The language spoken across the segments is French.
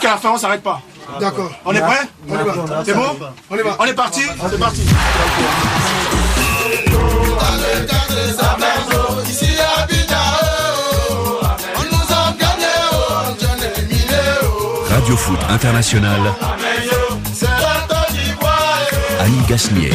Jusqu'à la fin, on s'arrête pas. D'accord. On est prêt? On y va. C'est bon? On y va. On est parti? C'est parti. Radio Foot International. Annie Gasnier.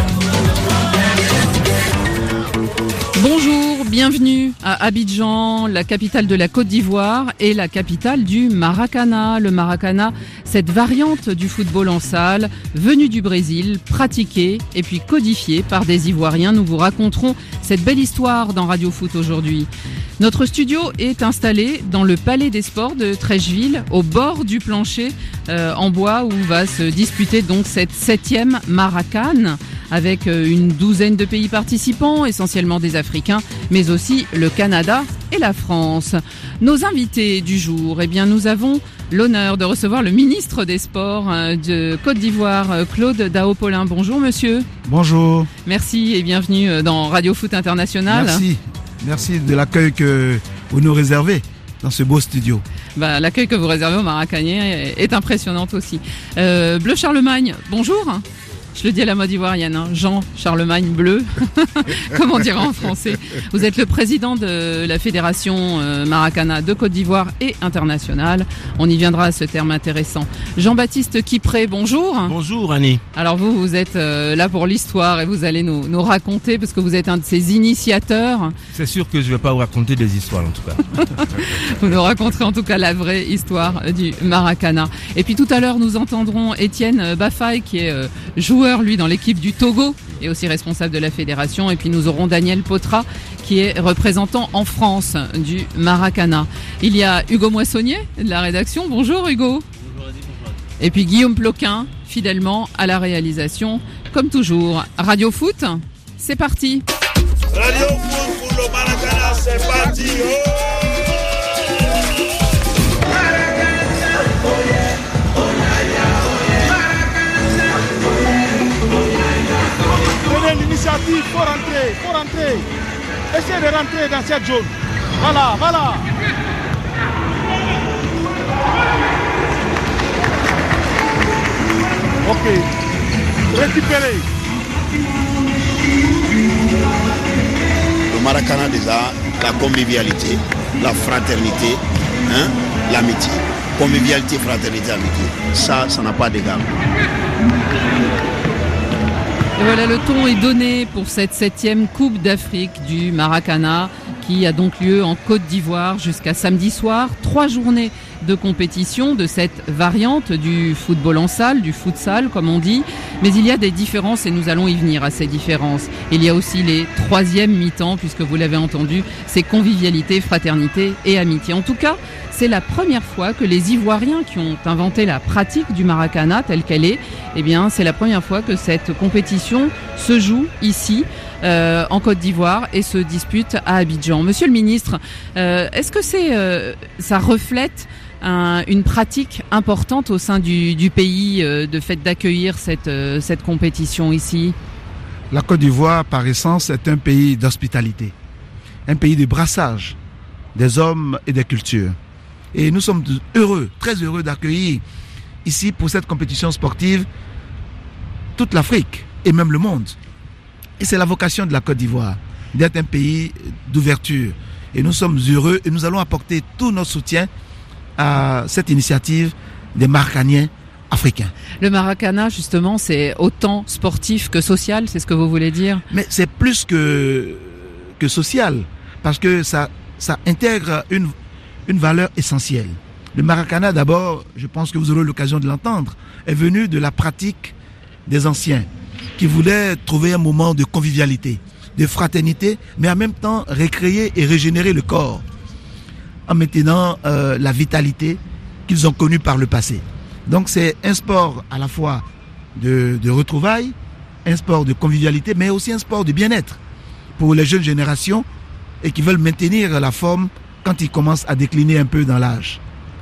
Bonjour, bienvenue à Abidjan, la capitale de la Côte d'Ivoire et la capitale du Maracana. Le Maracana, cette variante du football en salle, venue du Brésil, pratiquée et puis codifiée par des Ivoiriens. Nous vous raconterons cette belle histoire dans Radio Foot aujourd'hui. Notre studio est installé dans le Palais des Sports de Treichville, au bord du plancher en bois où va se disputer donc cette 7e Maracana, avec une douzaine de pays participants, essentiellement des Africains, mais aussi le Canada et la France. Nos invités du jour, eh bien, nous avons l'honneur de recevoir le ministre des Sports de Côte d'Ivoire, Claude Daopolin. Bonjour monsieur. Bonjour. Merci et bienvenue dans Radio Foot International. Merci de l'accueil que vous nous réservez dans ce beau studio. L'accueil que vous réservez au Maracanien est impressionnant aussi. Bleu Charlemagne, bonjour. Je le dis à la mode ivoirienne, hein. Jean Charlemagne Bleu, comme on dirait en français. Vous êtes le président de la fédération Maracana de Côte d'Ivoire et internationale. On y viendra à ce terme intéressant. Jean-Baptiste Kipré, bonjour. Bonjour Annie. Alors vous êtes là pour l'histoire et vous allez nous raconter, parce que vous êtes un de ces initiateurs. C'est sûr que je ne vais pas vous raconter des histoires en tout cas. Vous nous raconterez en tout cas la vraie histoire du Maracana. Et puis tout à l'heure nous entendrons Étienne Baffaye qui est joueur lui dans l'équipe du Togo et aussi responsable de la fédération, et puis nous aurons Daniel Potra qui est représentant en France du Maracana. Il y a Hugo Moissonnier de la rédaction. Bonjour Hugo. Bonjour. Et puis Guillaume Ploquin fidèlement à la réalisation comme toujours. Radio Foot, c'est parti. Radio Foot pour le Maracana, c'est parti. L'initiative, faut rentrer. Essayez de rentrer dans cette zone. Voilà. Ok. Récupérez. Le Maracana déjà, la convivialité, la fraternité, l'amitié. Convivialité, fraternité, amitié. Ça n'a pas d'égal. Et voilà, le ton est donné pour cette 7e Coupe d'Afrique du Maracana qui a donc lieu en Côte d'Ivoire jusqu'à samedi soir. 3 journées de compétition de cette variante du football en salle, du futsal comme on dit. Mais il y a des différences et nous allons y venir à ces différences. Il y a aussi les 3e mi-temps, puisque vous l'avez entendu, c'est convivialité, fraternité et amitié. En tout cas, c'est la première fois que les Ivoiriens qui ont inventé la pratique du Maracana telle qu'elle est, eh bien, c'est la première fois que cette compétition se joue ici, en Côte d'Ivoire, et se dispute à Abidjan. Monsieur le ministre, est-ce que ça reflète une pratique importante au sein du pays, de fait d'accueillir cette compétition ici? La Côte d'Ivoire, par essence, est un pays d'hospitalité, un pays de brassage des hommes et des cultures. Et nous sommes très heureux d'accueillir ici pour cette compétition sportive toute l'Afrique et même le monde. Et c'est la vocation de la Côte d'Ivoire, d'être un pays d'ouverture. Et nous sommes heureux et nous allons apporter tout notre soutien à cette initiative des Maracaniens africains. Le Maracana, justement, c'est autant sportif que social, c'est ce que vous voulez dire? Mais c'est plus que social, parce que ça intègre une valeur essentielle. Le Maracana, d'abord, je pense que vous aurez l'occasion de l'entendre, est venu de la pratique des anciens, qui voulaient trouver un moment de convivialité, de fraternité, mais en même temps récréer et régénérer le corps, en maintenant la vitalité qu'ils ont connue par le passé. Donc c'est un sport à la fois de retrouvailles, un sport de convivialité, mais aussi un sport de bien-être pour les jeunes générations et qui veulent maintenir la forme quand ils commencent à décliner un peu dans l'âge.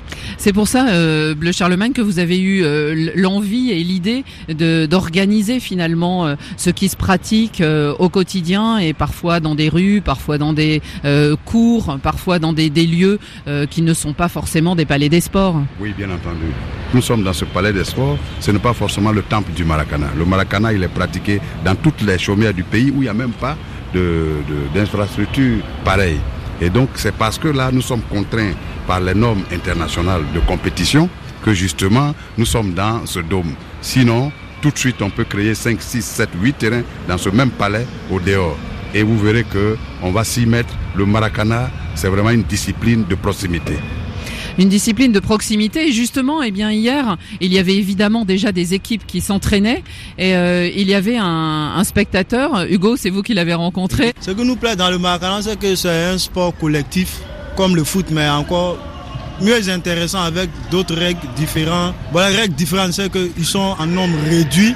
C'est pour ça, Bleu Charlemagne, que vous avez eu l'envie et l'idée d'organiser finalement ce qui se pratique au quotidien et parfois dans des rues, parfois dans des cours, parfois dans des lieux qui ne sont pas forcément des palais des sports. Oui, bien entendu. Nous sommes dans ce palais des sports, ce n'est pas forcément le temple du Maracana. Le Maracana, il est pratiqué dans toutes les chaumières du pays où il n'y a même pas d'infrastructure pareille. Et donc c'est parce que là nous sommes contraints par les normes internationales de compétition que justement nous sommes dans ce dôme. Sinon, tout de suite on peut créer 5, 6, 7, 8 terrains dans ce même palais au dehors. Et vous verrez qu'on va s'y mettre. Le Maracana, c'est vraiment une discipline de proximité. Une discipline de proximité. Et justement, eh bien hier, il y avait évidemment déjà des équipes qui s'entraînaient et il y avait un spectateur. Hugo, c'est vous qui l'avez rencontré. Ce qui nous plaît dans le Maracana, c'est que c'est un sport collectif comme le foot, mais encore mieux intéressant avec d'autres règles différentes. Bon, les règles différentes, c'est qu'ils sont en nombre réduit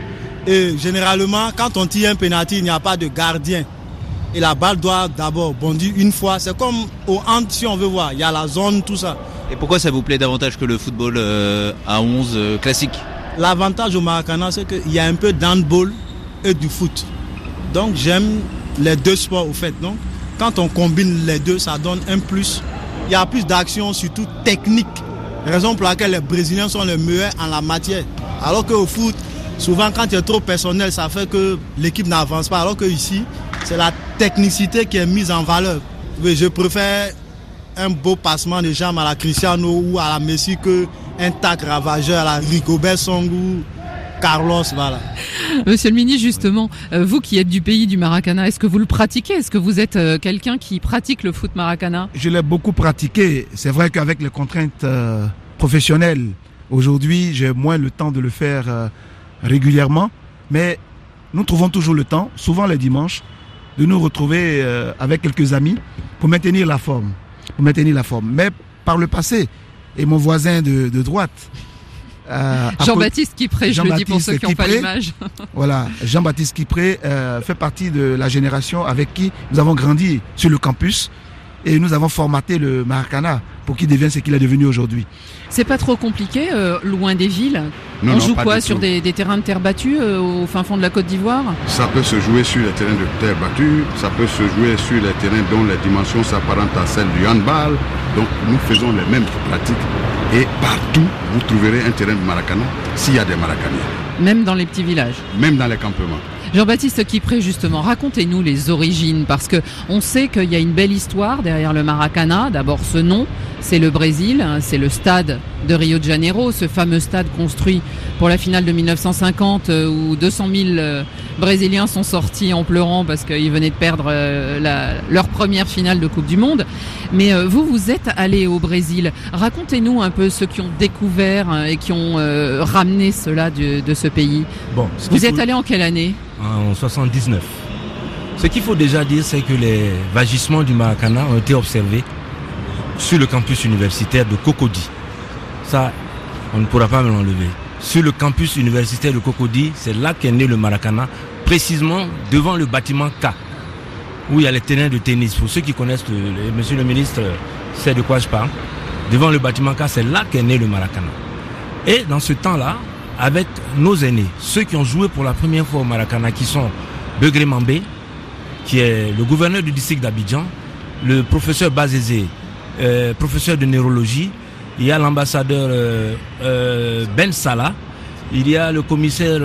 et généralement, quand on tire un penalty, il n'y a pas de gardien. Et la balle doit d'abord bondir une fois. C'est comme au hand, si on veut voir. Il y a la zone, tout ça. Et pourquoi ça vous plaît davantage que le football à 11 classique? L'avantage au Maracana, c'est qu'il y a un peu d'handball et du foot. Donc j'aime les deux sports au fait. Donc quand on combine les deux, ça donne un plus. Il y a plus d'action, surtout technique. Raison pour laquelle les Brésiliens sont les meilleurs en la matière. Alors qu'au foot, souvent quand il est trop personnel, ça fait que l'équipe n'avance pas. Alors qu'ici, c'est la technicité qui est mise en valeur. Mais je préfère un beau passement de jambes à la Cristiano ou à la Messi qu'un tac ravageur à la Rigobert Song ou Carlos, voilà. Monsieur le ministre, justement, vous qui êtes du pays du Maracana, est-ce que vous le pratiquez? Est-ce que vous êtes quelqu'un qui pratique le foot Maracana? Je l'ai beaucoup pratiqué. C'est vrai qu'avec les contraintes professionnelles, aujourd'hui, j'ai moins le temps de le faire régulièrement. Mais nous trouvons toujours le temps, souvent les dimanches, de nous retrouver avec quelques amis pour maintenir la forme. Mais par le passé, et mon voisin de droite, Jean-Baptiste Kipré, je le dis pour ceux qui n'ont pas l'image. Voilà, Jean-Baptiste Kipré fait partie de la génération avec qui nous avons grandi sur le campus et nous avons formaté le Maracana pour qu'il devienne ce qu'il est devenu aujourd'hui. C'est pas trop compliqué, loin des villes? On joue quoi, sur des terrains de terre battue au fin fond de la Côte d'Ivoire? Ça peut se jouer sur les terrains de terre battue, ça peut se jouer sur les terrains dont les dimensions s'apparentent à celles du handball. Donc nous faisons les mêmes pratiques et partout vous trouverez un terrain de Maracana s'il y a des Maracanais. Même dans les petits villages? Même dans les campements. Jean-Baptiste Kipré, justement, racontez-nous les origines, parce que on sait qu'il y a une belle histoire derrière le Maracana. D'abord, ce nom, c'est le Brésil, c'est le stade de Rio de Janeiro, ce fameux stade construit pour la finale de 1950 où 200 000 Brésiliens sont sortis en pleurant parce qu'ils venaient de perdre leur première finale de Coupe du Monde. Mais vous êtes allé au Brésil. Racontez-nous un peu ceux qui ont découvert et qui ont ramené cela de ce pays. Bon, vous êtes allé en quelle année? En 79. Ce qu'il faut déjà dire, c'est que les vagissements du Maracana ont été observés sur le campus universitaire de Cocody. Ça, on ne pourra pas me l'enlever. Sur le campus universitaire de Cocody, c'est là qu'est né le Maracana, précisément devant le bâtiment K, où il y a les terrains de tennis. Pour ceux qui connaissent, monsieur le ministre sait de quoi je parle. Devant le bâtiment K, c'est là qu'est né le Maracana. Et dans ce temps-là, avec nos aînés, ceux qui ont joué pour la première fois au Maracana, qui sont Begré Mambé, qui est le gouverneur du district d'Abidjan, le professeur Bazézé, professeur de neurologie, il y a l'ambassadeur Ben Salah, il y a le commissaire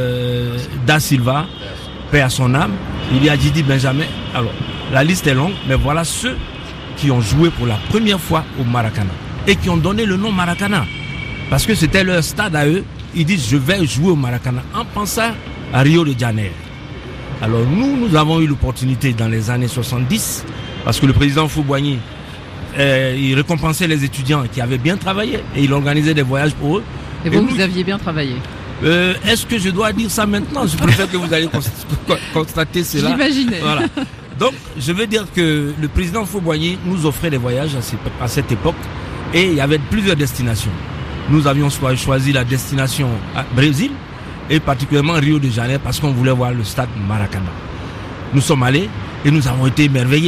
Da Silva, paix à son âme, il y a Didi Benjamin. Alors, la liste est longue, mais voilà ceux qui ont joué pour la première fois au Maracana et qui ont donné le nom Maracana, parce que c'était leur stade à eux. Ils disent je vais jouer au Maracana en pensant à Rio de Janeiro. Alors nous avons eu l'opportunité dans les années 70, parce que le président Fouboigny, il récompensait les étudiants qui avaient bien travaillé et il organisait des voyages pour eux. Et vous aviez bien travaillé? Est-ce que je dois dire ça maintenant? Je préfère que vous allez constater cela. J'imaginais. Voilà. Donc je veux dire que le président Fouboigny nous offrait des voyages à cette époque et il y avait plusieurs destinations. Nous avions choisi la destination à Brésil et particulièrement Rio de Janeiro parce qu'on voulait voir le stade Maracana. Nous sommes allés et nous avons été émerveillés.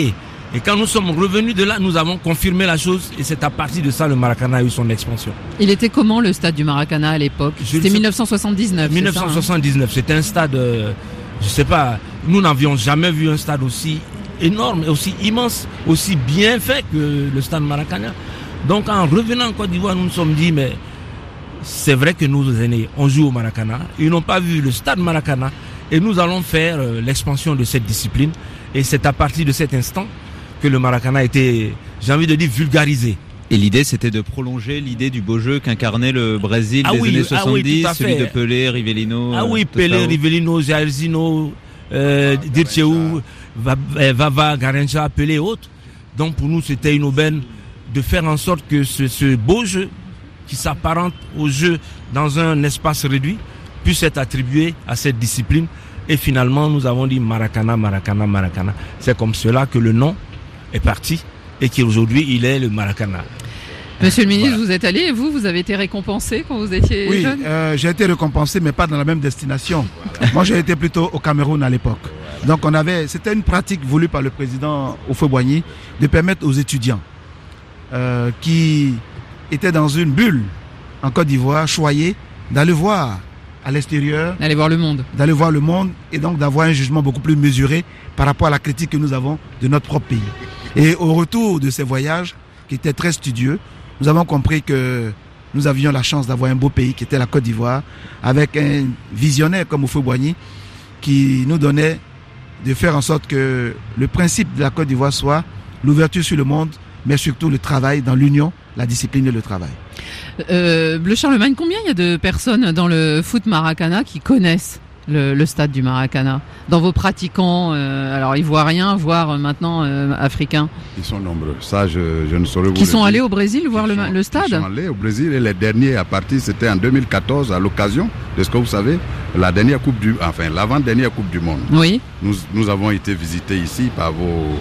Et quand nous sommes revenus de là, nous avons confirmé la chose et c'est à partir de ça le Maracana a eu son expansion. Il était comment le stade du Maracana à l'époque? C'était 1979. 1979, c'était un stade, je sais pas, nous n'avions jamais vu un stade aussi énorme, aussi immense, aussi bien fait que le stade Maracana. Donc en revenant en Côte d'Ivoire, nous nous sommes dit, mais c'est vrai que nos aînés, on joue au Maracana, ils n'ont pas vu le stade Maracana et nous allons faire l'expansion de cette discipline. Et c'est à partir de cet instant que le Maracana a été, j'ai envie de dire, vulgarisé. Et l'idée, c'était de prolonger l'idée du beau jeu qu'incarnait le Brésil des années 70, celui de Pelé, Rivellino. Pelé, Rivellino, Jairzinho, Dirceu, Vava, Garrincha, Pelé et autres. Donc pour nous, c'était une aubaine de faire en sorte que ce beau jeu, qui s'apparente au jeu dans un espace réduit, puisse être attribué à cette discipline. Et finalement, nous avons dit Maracana, Maracana, Maracana. C'est comme cela que le nom est parti et qu'aujourd'hui, il est le Maracana. Monsieur le ministre, vous êtes allé et vous avez été récompensé quand vous étiez jeune? Oui, j'ai été récompensé, mais pas dans la même destination. Moi, j'ai été plutôt au Cameroun à l'époque. Donc, c'était une pratique voulue par le président Houphouët-Boigny de permettre aux étudiants qui étaient dans une bulle en Côte d'Ivoire, choyés, d'aller voir à l'extérieur. D'aller voir le monde. Et donc d'avoir un jugement beaucoup plus mesuré par rapport à la critique que nous avons de notre propre pays. Et au retour de ces voyages, qui étaient très studieux, nous avons compris que nous avions la chance d'avoir un beau pays qui était la Côte d'Ivoire, avec un visionnaire comme Houphouët-Boigny, qui nous donnait de faire en sorte que le principe de la Côte d'Ivoire soit l'ouverture sur le monde, mais surtout le travail dans l'union, la discipline et le travail. Bleu Charlemagne, combien il y a de personnes dans le foot Maracana qui connaissent le stade du Maracana? Dans vos pratiquants, alors ivoiriens, voire maintenant africains? Ils sont nombreux. Ça, je ne saurais vous Qui sont dire. allés au Brésil voir le stade? Ils sont allés au Brésil et les derniers à partir, c'était en 2014 à l'occasion de ce que vous savez, l'avant-dernière Coupe du Monde. Oui. Nous avons été visités ici par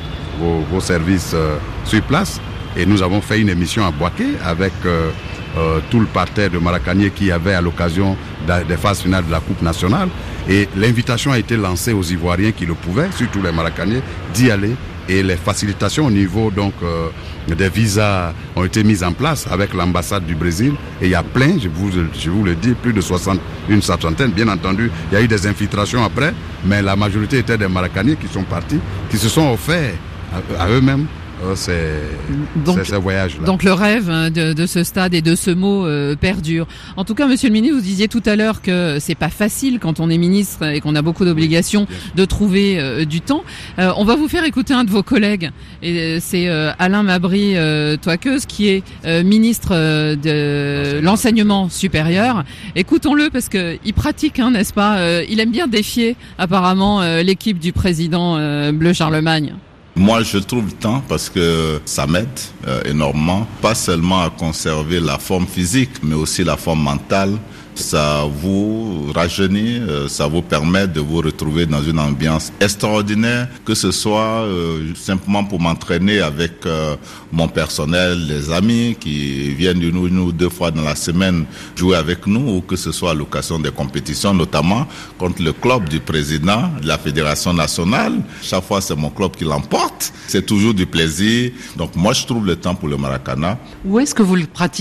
vos services sur place et nous avons fait une émission à Boaké avec tout le parterre de Maracaniers qui avait à l'occasion des phases finales de la Coupe nationale. Et l'invitation a été lancée aux Ivoiriens qui le pouvaient, surtout les Maracaniers, d'y aller. Et les facilitations au niveau des visas ont été mises en place avec l'ambassade du Brésil. Et il y a plein, je vous le dis, plus de 60, bien entendu. Il y a eu des infiltrations après, mais la majorité était des Maracaniers qui sont partis, qui se sont offerts à eux-mêmes ces voyages-là. Donc le rêve de ce stade et de ce mot perdure. En tout cas, monsieur le ministre, vous disiez tout à l'heure que c'est pas facile quand on est ministre et qu'on a beaucoup d'obligations de trouver du temps. On va vous faire écouter un de vos collègues. Et c'est Alain Mabry-Toaqueuse qui est ministre de l'enseignement supérieur. Écoutons-le parce que il pratique, n'est-ce pas? Il aime bien défier apparemment l'équipe du président Bleu Charlemagne. Moi, je trouve le temps parce que ça m'aide énormément, pas seulement à conserver la forme physique, mais aussi la forme mentale. Ça vous rajeunit, ça vous permet de vous retrouver dans une ambiance extraordinaire, que ce soit simplement pour m'entraîner avec mon personnel, les amis qui viennent une ou deux fois dans la semaine jouer avec nous, ou que ce soit à l'occasion des compétitions, notamment contre le club du président de la Fédération nationale. Chaque fois, c'est mon club qui l'emporte. C'est toujours du plaisir. Donc moi, je trouve le temps pour le Maracana. Où est-ce que vous le pratiquez ?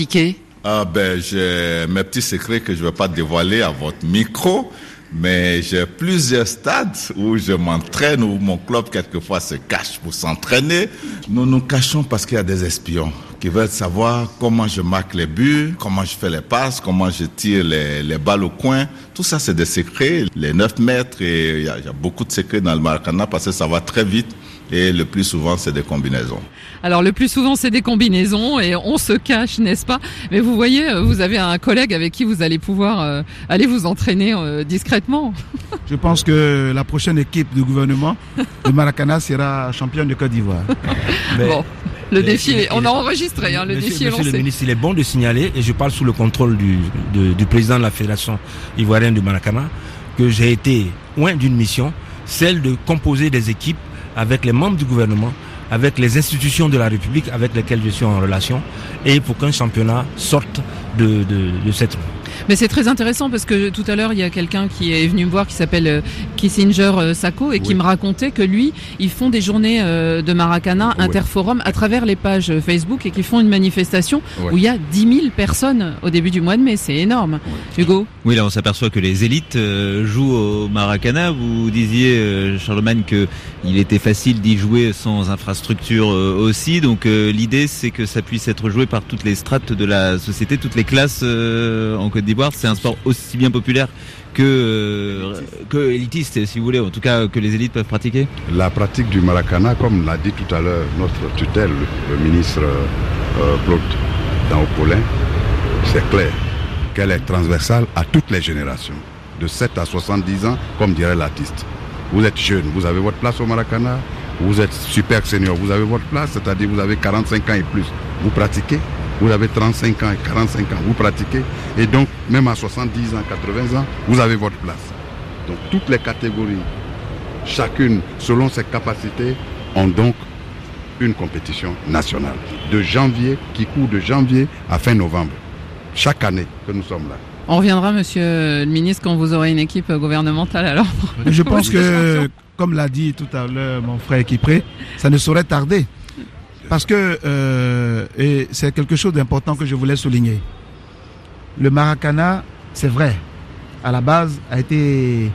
J'ai mes petits secrets que je ne vais pas dévoiler à votre micro, mais j'ai plusieurs stades où je m'entraîne, où mon club quelquefois se cache pour s'entraîner. Nous nous cachons parce qu'il y a des espions qui veulent savoir comment je marque les buts, comment je fais les passes, comment je tire les balles au coin. Tout ça, c'est des secrets. Les 9 mètres, et il y a beaucoup de secrets dans le Maracana parce que ça va très vite. Et le plus souvent, c'est des combinaisons. Alors, le plus souvent, c'est des combinaisons et on se cache, n'est-ce pas? Mais vous voyez, vous avez un collègue avec qui vous allez pouvoir aller vous entraîner discrètement. Je pense que la prochaine équipe du gouvernement, le Maracana, sera championne de Côte d'Ivoire. Bon, le défi, on a enregistré, le défi est lancé. Monsieur le ministre, il est bon de signaler, et je parle sous le contrôle du président de la Fédération ivoirienne du Maracana, que j'ai été loin d'une mission, celle de composer des équipes avec les membres du gouvernement, avec les institutions de la République avec lesquelles je suis en relation, et pour qu'un championnat sorte de cette... Mais c'est très intéressant parce que tout à l'heure, il y a quelqu'un qui est venu me voir qui s'appelle Kissinger Sako et qui me racontait que lui, ils font des journées de Maracana Interforum à travers les pages Facebook et qu'ils font une manifestation où il y a 10 000 personnes au début du mois de mai. C'est énorme. Hugo ? Oui, là on s'aperçoit que les élites jouent au Maracana. Vous disiez, Charlemagne, qu'il était facile d'y jouer sans infrastructure aussi. Donc l'idée, c'est que ça puisse être joué par toutes les strates de la société, toutes les classes en Côte d'Ivoire. C'est un sport aussi bien populaire que élitiste, si vous voulez, en tout cas que les élites peuvent pratiquer. La pratique du Maracana, comme l'a dit tout à l'heure notre tutelle, le ministre Claude Daopolin, c'est clair qu'elle est transversale à toutes les générations, de 7 à 70 ans, comme dirait l'artiste. Vous êtes jeune, vous avez votre place au Maracana, vous êtes super senior, vous avez votre place, c'est-à-dire vous avez 45 ans et plus, vous pratiquez. Vous avez 35 ans et 45 ans, vous pratiquez. Et donc, même à 70 ans, 80 ans, vous avez votre place. Donc, toutes les catégories, chacune selon ses capacités, ont donc une compétition nationale. Qui court de janvier à fin novembre. Chaque année que nous sommes là. On reviendra, monsieur le ministre, quand vous aurez une équipe gouvernementale alors. Je pense que, comme l'a dit tout à l'heure mon frère Kipré, ça ne saurait tarder. Parce que, et c'est quelque chose d'important que je voulais souligner. Le Maracana, c'est vrai, à la base, a été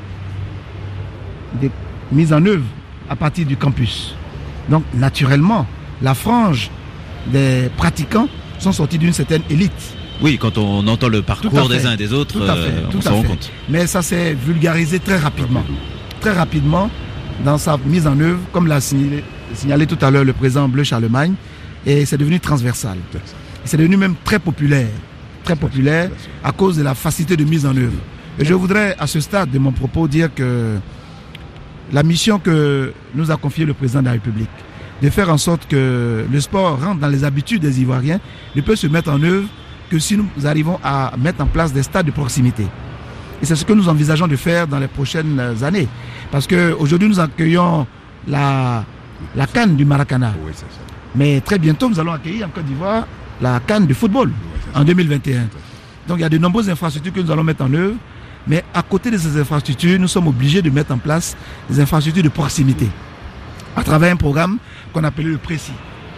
mis en œuvre à partir du campus. Donc, naturellement, la frange des pratiquants sont sortis d'une certaine élite. Oui, quand on entend le parcours des uns et des autres, on s'en rend compte. Mais ça s'est vulgarisé très rapidement. Très rapidement, dans sa mise en œuvre, comme l'a signalé tout à l'heure le président Bleu Charlemagne, et c'est devenu transversal. C'est devenu même très populaire à cause de la facilité de mise en œuvre. Et je voudrais, à ce stade de mon propos, dire que la mission que nous a confiée le président de la République, de faire en sorte que le sport rentre dans les habitudes des Ivoiriens, ne peut se mettre en œuvre que si nous arrivons à mettre en place des stades de proximité. Et c'est ce que nous envisageons de faire dans les prochaines années. Parce qu'aujourd'hui, nous accueillons la CAN du Maracana. Oui, c'est ça. Mais très bientôt, nous allons accueillir en Côte d'Ivoire la CAN de football en 2021. Donc il y a de nombreuses infrastructures que nous allons mettre en œuvre. Mais à côté de ces infrastructures, nous sommes obligés de mettre en place des infrastructures de proximité à travers un programme qu'on appelle le Précis.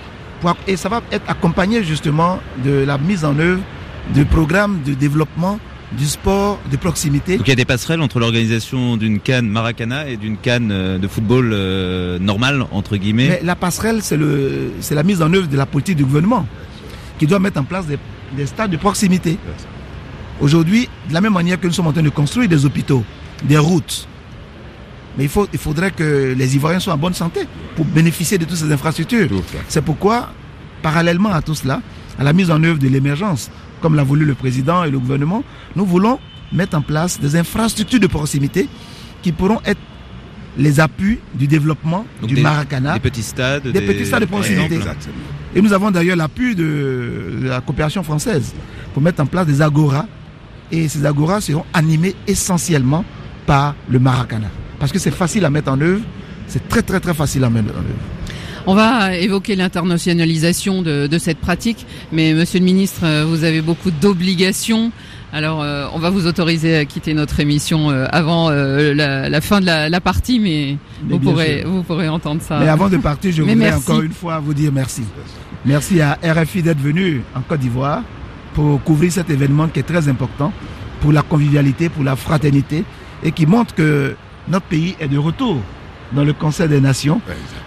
Et ça va être accompagné justement de la mise en œuvre de programmes de développement du sport de proximité. Donc il y a des passerelles entre l'organisation d'une CAN Maracana et d'une CAN de football normale, entre guillemets. Mais la passerelle, c'est la mise en œuvre de la politique du gouvernement qui doit mettre en place des stades de proximité. Aujourd'hui, de la même manière que nous sommes en train de construire des hôpitaux, des routes, mais il faudrait que les Ivoiriens soient en bonne santé pour bénéficier de toutes ces infrastructures. C'est pourquoi, parallèlement à tout cela, à la mise en œuvre de l'émergence, comme l'a voulu le président et le gouvernement, nous voulons mettre en place des infrastructures de proximité qui pourront être les appuis du développement du Maracana. Des petits stades. Des petits stades de proximité. Exactement. Et nous avons d'ailleurs l'appui de la coopération française pour mettre en place des agoras. Et ces agoras seront animés essentiellement par le Maracana. Parce que c'est facile à mettre en œuvre. C'est très très très facile à mettre en œuvre. On va évoquer l'internationalisation de cette pratique, mais monsieur le ministre, vous avez beaucoup d'obligations. Alors, on va vous autoriser à quitter notre émission avant la fin de la partie, mais vous pourrez entendre ça. Mais avant de partir, je voudrais encore une fois vous dire merci. Merci à RFI d'être venu en Côte d'Ivoire pour couvrir cet événement qui est très important pour la convivialité, pour la fraternité, et qui montre que notre pays est de retour dans le Conseil des Nations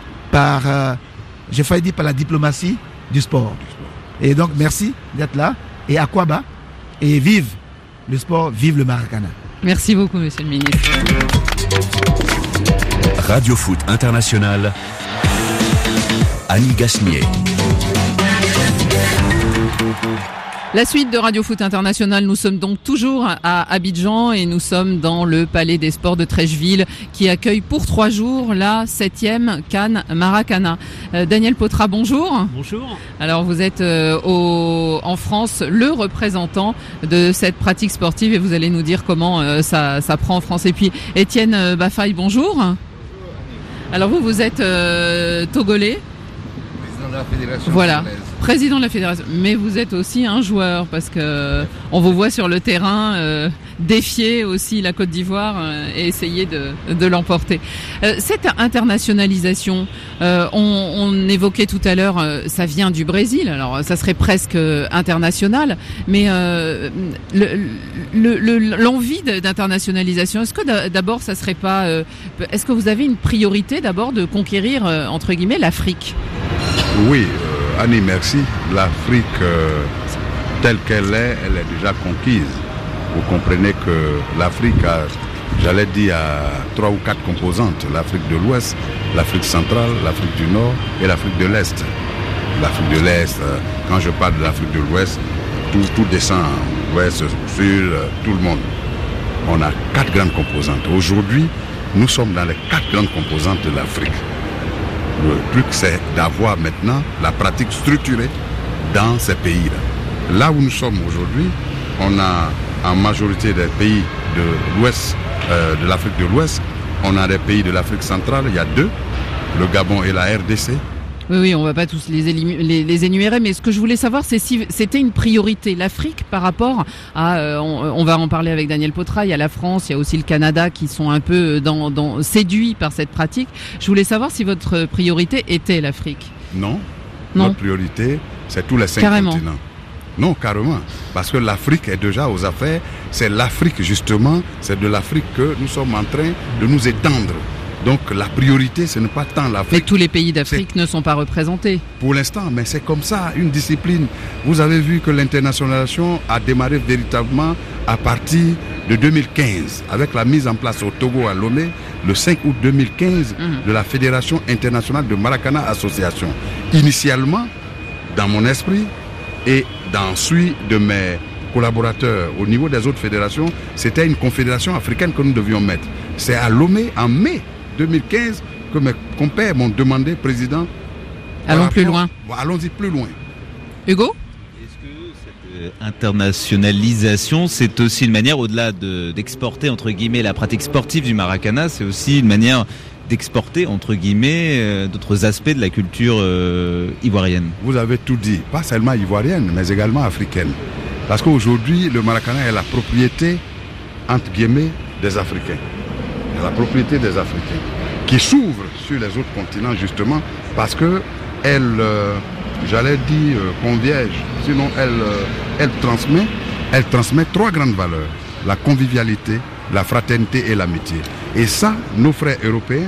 par, j'ai failli dire par la diplomatie du sport. Et donc, merci d'être là. Et Akwaba, et vive le sport, vive le Maracana. Merci beaucoup, monsieur le ministre. Radio Foot International, Annie Gasnier. La suite de Radio Foot International, nous sommes donc toujours à Abidjan et nous sommes dans le Palais des Sports de Trècheville qui accueille pour 3 jours la 7e CAN Maracana. Daniel Potra, bonjour. Bonjour. Alors vous êtes en France le représentant de cette pratique sportive et vous allez nous dire comment ça prend en France. Et puis Étienne Bafaye, bonjour. Alors vous êtes togolais. Président de la Fédération voilà. Congolaise. président de la fédération, mais vous êtes aussi un joueur parce que on vous voit sur le terrain défier aussi la Côte d'Ivoire et essayer de l'emporter. Cette internationalisation, on évoquait tout à l'heure, ça vient du Brésil, alors ça serait presque international, mais l'envie d'internationalisation, est-ce que d'abord ça serait pas, est-ce que vous avez une priorité d'abord de conquérir entre guillemets l'Afrique? Oui, Annie, merci. L'Afrique telle qu'elle est déjà conquise. Vous comprenez que l'Afrique a, j'allais dire, 3 ou 4 composantes. L'Afrique de l'Ouest, l'Afrique centrale, l'Afrique du Nord et l'Afrique de l'Est. L'Afrique de l'Est, quand je parle de l'Afrique de l'Ouest, tout descend, ouest, sud, tout le monde. On a 4 grandes composantes. Aujourd'hui, nous sommes dans les 4 grandes composantes de l'Afrique. Le truc, c'est d'avoir maintenant la pratique structurée dans ces pays-là. Là où nous sommes aujourd'hui, on a en majorité des pays de l'Ouest, de l'Afrique de l'Ouest, on a des pays de l'Afrique centrale, il y a 2, le Gabon et la RDC. Oui, on va pas tous les énumérer, mais ce que je voulais savoir, c'est si c'était une priorité, l'Afrique, par rapport à, on va en parler avec Daniel Potra, il y a la France, il y a aussi le Canada qui sont un peu séduits par cette pratique. Je voulais savoir si votre priorité était l'Afrique. Non. Notre priorité, c'est tous les 5 continents. Non, carrément. Parce que l'Afrique est déjà aux affaires. C'est l'Afrique, justement, c'est de l'Afrique que nous sommes en train de nous étendre. Donc la priorité, ce n'est pas tant l'Afrique. Mais tous les pays d'Afrique ne sont pas représentés. Pour l'instant, mais c'est comme ça, une discipline. Vous avez vu que l'internationalisation a démarré véritablement à partir de 2015, avec la mise en place au Togo à Lomé, le 5 août 2015, de la Fédération internationale de Maracana Association. Initialement, dans mon esprit et dans celui de mes collaborateurs au niveau des autres fédérations, c'était une confédération africaine que nous devions mettre. C'est à Lomé, en mai 2015, que mes compères m'ont demandé, président... Allons plus loin. Allons-y plus loin. Hugo ? Est-ce que cette internationalisation, c'est aussi une manière, au-delà d'exporter, entre guillemets, la pratique sportive du Maracana, c'est aussi une manière d'exporter, entre guillemets, d'autres aspects de la culture ivoirienne? Vous avez tout dit, pas seulement ivoirienne, mais également africaine. Parce qu'aujourd'hui, le Maracana est la propriété, entre guillemets, des Africains. La propriété des Africains, qui s'ouvre sur les autres continents, justement, parce que elle, j'allais dire, converge, sinon elle transmet 3 grandes valeurs: la convivialité, la fraternité et l'amitié. Et ça, nos frères européens,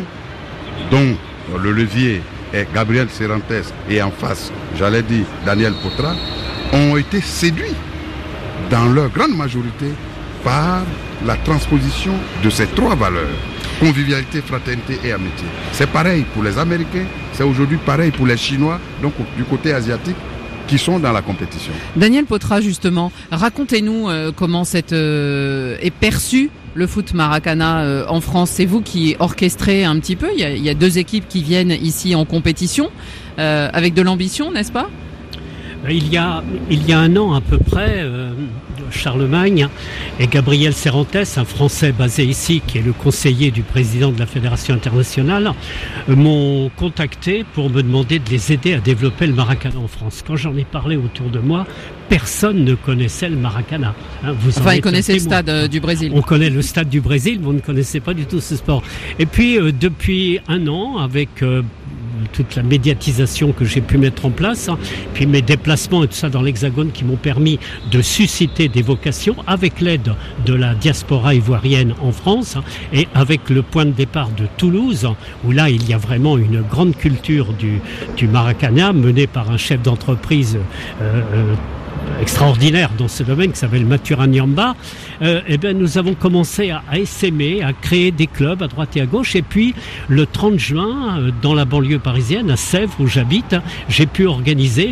dont le levier est Gabriel Cervantes et en face, j'allais dire, Daniel Potra, ont été séduits dans leur grande majorité par la transposition de ces 3 valeurs: convivialité, fraternité et amitié. C'est pareil pour les Américains, c'est aujourd'hui pareil pour les Chinois, donc du côté asiatique, qui sont dans la compétition. Daniel Potra, justement, racontez-nous comment est perçu le foot Maracana en France. C'est vous qui orchestrez un petit peu. Il y a 2 équipes qui viennent ici en compétition, avec de l'ambition, n'est-ce pas ? Il y a 1 an à peu près, Charlemagne et Gabriel Cervantes, un Français basé ici, qui est le conseiller du président de la Fédération internationale, m'ont contacté pour me demander de les aider à développer le Maracana en France. Quand j'en ai parlé autour de moi, personne ne connaissait le Maracana. Ils connaissaient le stade du Brésil. On connaît le stade du Brésil, mais on ne connaissait pas du tout ce sport. Et puis, depuis 1 an, avec toute la médiatisation que j'ai pu mettre en place, puis mes déplacements et tout ça dans l'Hexagone qui m'ont permis de susciter des vocations avec l'aide de la diaspora ivoirienne en France et avec le point de départ de Toulouse, où là il y a vraiment une grande culture du Maracana menée par un chef d'entreprise extraordinaire dans ce domaine qui s'appelle Mathurin Niamba. Nous avons commencé à essaimer, à créer des clubs à droite et à gauche, et puis le 30 juin dans la banlieue parisienne, à Sèvres où j'habite, j'ai pu organiser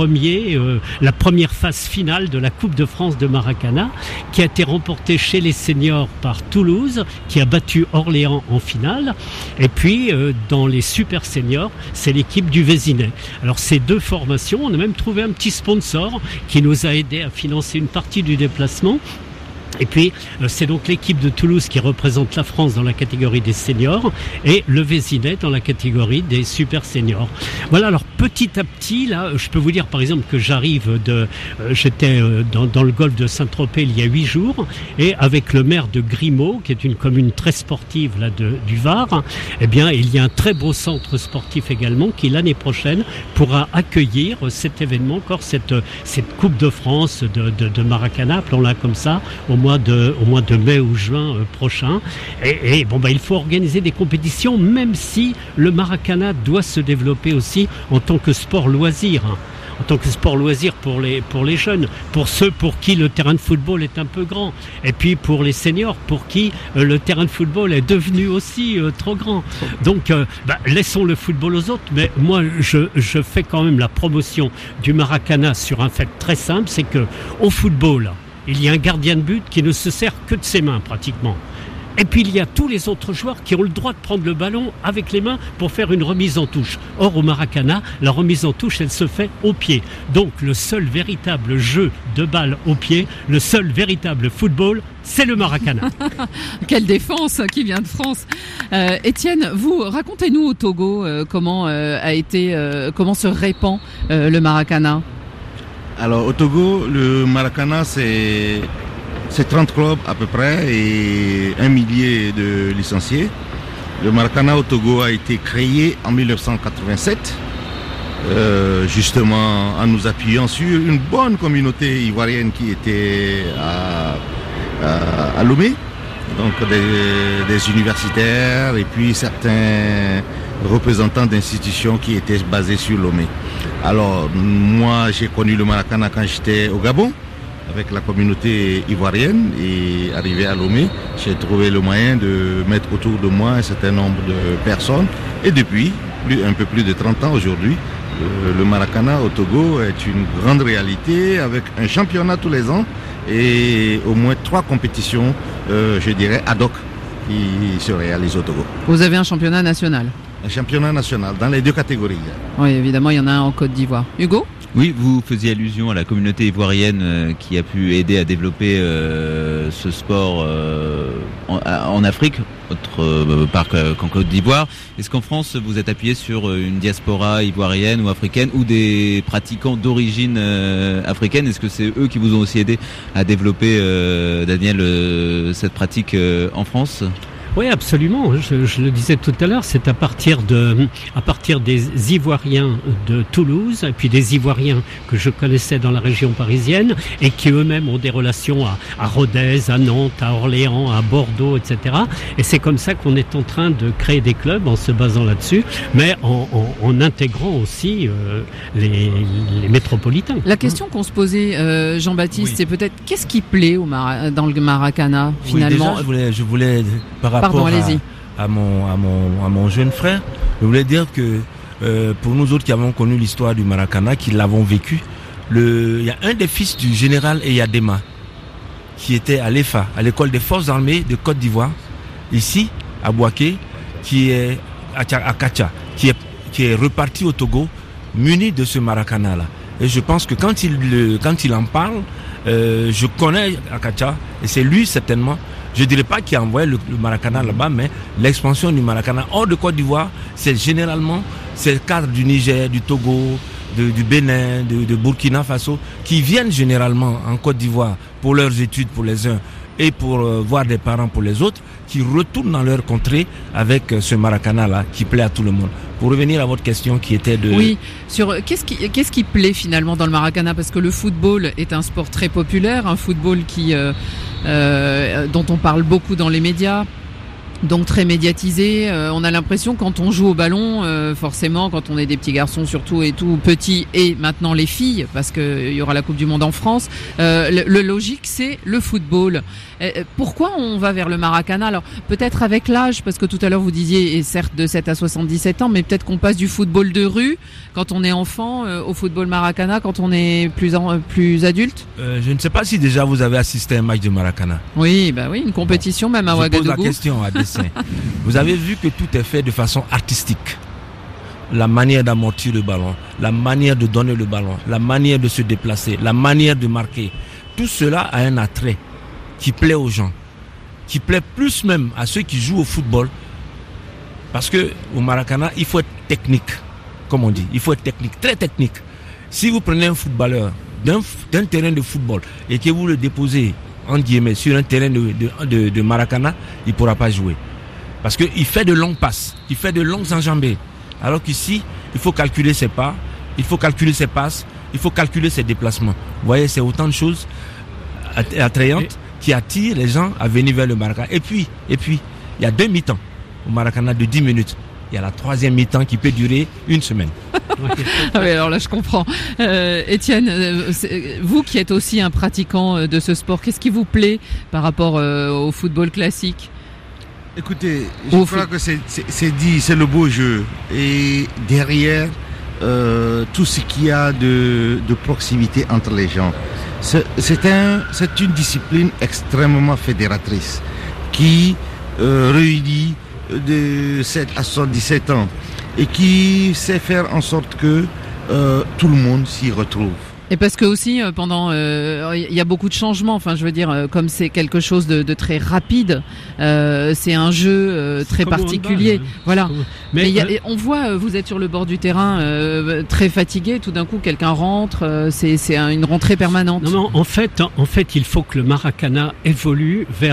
la première phase finale de la Coupe de France de Maracana, qui a été remportée chez les seniors par Toulouse, qui a battu Orléans en finale, et puis dans les super seniors, c'est l'équipe du Vésinet. Alors ces 2 formations, on a même trouvé un petit sponsor qui nous a aidé à financer une partie du déplacement. Et puis, c'est donc l'équipe de Toulouse qui représente la France dans la catégorie des seniors et le Vésinet dans la catégorie des super seniors. Voilà, alors petit à petit, là, je peux vous dire par exemple que j'étais dans le golfe de Saint-Tropez il y a 8 jours, et avec le maire de Grimaud, qui est une commune très sportive là du Var, eh bien il y a un très beau centre sportif également qui l'année prochaine pourra accueillir cet événement, encore cette Coupe de France de Maracana, appelons-la comme ça, au mois de mai ou juin prochain. Et bon, il faut organiser des compétitions, même si le Maracana doit se développer aussi en tant que sport loisir. En tant que sport loisir pour les jeunes, pour ceux pour qui le terrain de football est un peu grand, et puis pour les seniors pour qui le terrain de football est devenu aussi trop grand. Donc laissons le football aux autres, mais moi je fais quand même la promotion du Maracana sur un fait très simple, c'est que au football, il y a un gardien de but qui ne se sert que de ses mains pratiquement. Et puis il y a tous les autres joueurs qui ont le droit de prendre le ballon avec les mains pour faire une remise en touche. Or au Maracana, la remise en touche, elle se fait au pied. Donc le seul véritable jeu de balle au pied, le seul véritable football, c'est le Maracana. Quelle défense qui vient de France. Étienne, vous racontez-nous au Togo comment se répand le Maracana. Alors au Togo, le Maracana c'est 30 clubs à peu près et 1 millier de licenciés. Le Maracana au Togo a été créé en 1987, justement en nous appuyant sur une bonne communauté ivoirienne qui était à Lomé, donc des universitaires et puis certains représentants d'institutions qui étaient basés sur Lomé. Alors moi j'ai connu le Maracana quand j'étais au Gabon, avec la communauté ivoirienne, et arrivé à Lomé, j'ai trouvé le moyen de mettre autour de moi un certain nombre de personnes. Et depuis un peu plus de 30 ans aujourd'hui, le Maracana au Togo est une grande réalité, avec un championnat tous les ans et au moins 3 compétitions, je dirais, ad hoc qui se réalisent au Togo. Vous avez un championnat national ? Un championnat national dans les 2 catégories. Oui, évidemment, il y en a un en Côte d'Ivoire. Hugo ? Oui, vous faisiez allusion à la communauté ivoirienne qui a pu aider à développer ce sport en Afrique, autre part qu'en Côte d'Ivoire. Est-ce qu'en France, vous êtes appuyé sur une diaspora ivoirienne ou africaine ou des pratiquants d'origine africaine ? Est-ce que c'est eux qui vous ont aussi aidé à développer, Daniel, cette pratique en France ? Oui, absolument. Je le disais tout à l'heure, c'est à partir des Ivoiriens de Toulouse et puis des Ivoiriens que je connaissais dans la région parisienne et qui eux-mêmes ont des relations à Rodez, à Nantes, à Orléans, à Bordeaux, etc. Et c'est comme ça qu'on est en train de créer des clubs en se basant là-dessus, mais en intégrant aussi les métropolitains. La question qu'on se posait, Jean-Baptiste, c'est peut-être qu'est-ce qui plaît dans le Maracana finalement ? Oui, déjà, je voulais par rapport à mon jeune frère, je voulais dire que pour nous autres qui avons connu l'histoire du Maracana, qui l'avons vécu, il y a un des fils du général Eyadema qui était à l'EFA, à l'école des forces armées de Côte d'Ivoire, ici à Bouaké, qui est à Kacha, qui est reparti au Togo muni de ce Maracana là. Et je pense que quand il en parle, je connais Akacha et c'est lui certainement. Je dirais pas qu'il a envoyé le Maracana là-bas, mais l'expansion du Maracana hors de Côte d'Ivoire, c'est le cadre du Niger, du Togo, du Bénin, de Burkina Faso, qui viennent généralement en Côte d'Ivoire pour leurs études pour les uns et pour voir des parents pour les autres, qui retournent dans leur contrée avec ce Maracana-là qui plaît à tout le monde. Pour revenir à votre question qui était de... Oui, sur qu'est-ce qui plaît finalement dans le Maracana ? Parce que le football est un sport très populaire, un football dont on parle beaucoup dans les médias, donc très médiatisé. On a l'impression quand on joue au ballon, forcément quand on est des petits garçons surtout et tout petits, et maintenant les filles, parce qu'il y aura la Coupe du Monde en France, le logique c'est le football. Pourquoi on va vers le Maracana ? Alors peut-être avec l'âge, parce que tout à l'heure vous disiez, et certes de 7 à 77 ans, mais peut-être qu'on passe du football de rue quand on est enfant au football Maracana quand on est plus adulte. Je ne sais pas si déjà vous avez assisté à un match de Maracana. Oui, une compétition même à Ouagadougou. Je pose la question à dessein. Vous avez vu que tout est fait de façon artistique. La manière d'amortir le ballon, la manière de donner le ballon, la manière de se déplacer, la manière de marquer. Tout cela a un attrait qui plaît aux gens, qui plaît plus même à ceux qui jouent au football. Parce que au Maracana, il faut être technique. comme on dit. Il faut être technique, très technique. Si vous prenez un footballeur d'un terrain de football et que vous le déposez, en guillemets, sur un terrain de Maracana, il ne pourra pas jouer. Parce qu'il fait de longues passes, il fait de longues enjambées. Alors qu'ici, il faut calculer ses pas, il faut calculer ses passes, il faut calculer ses déplacements. Vous voyez, c'est autant de choses attrayantes qui attirent les gens à venir vers le Maracana. Et puis, il y a 2 mi-temps au Maracana de 10 minutes. Il y a la 3e mi-temps qui peut durer 1 semaine. Ah oui, alors là je comprends. Étienne, vous qui êtes aussi un pratiquant de ce sport, qu'est-ce qui vous plaît par rapport au football classique ? Écoutez, je crois que c'est dit, c'est le beau jeu. Et derrière, tout ce qu'il y a de proximité entre les gens. C'est une discipline extrêmement fédératrice qui réunit de 7 à 77 ans et qui sait faire en sorte que tout le monde s'y retrouve. Et parce que aussi pendant il y a beaucoup de changements, enfin je veux dire comme c'est quelque chose de très rapide, c'est un jeu très particulier. Voilà. Mais on voit vous êtes sur le bord du terrain très fatigué, tout d'un coup quelqu'un rentre, c'est une rentrée permanente. Non, en fait il faut que le Maracana évolue vers